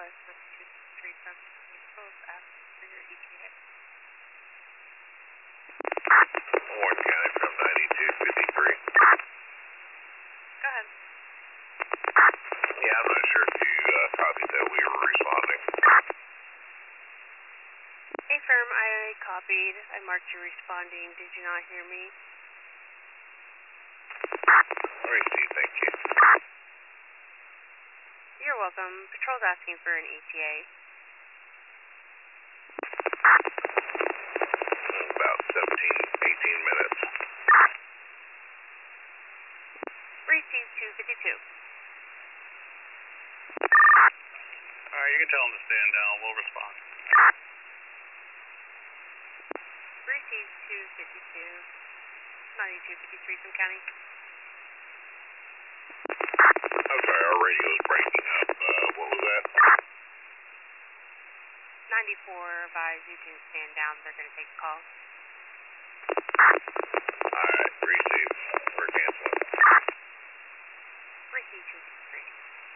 9253 from Controls asking for your ETA. Orange County from 9253. Go ahead. Yeah, I'm not sure if you copied that we were responding. Hey, firm, I copied. I marked you responding. Did you not hear me? Received, thank you. You're welcome. Patrol's asking for an ETA. About 18 minutes. Received 252. Alright, you can tell them to stand down. We'll respond. Received 252. 9253 from County. I'm sorry, our radio is breaking up. What was that? 94 advise you to stand down. They're going to take a call. Alright, received. We're canceling. Received 253.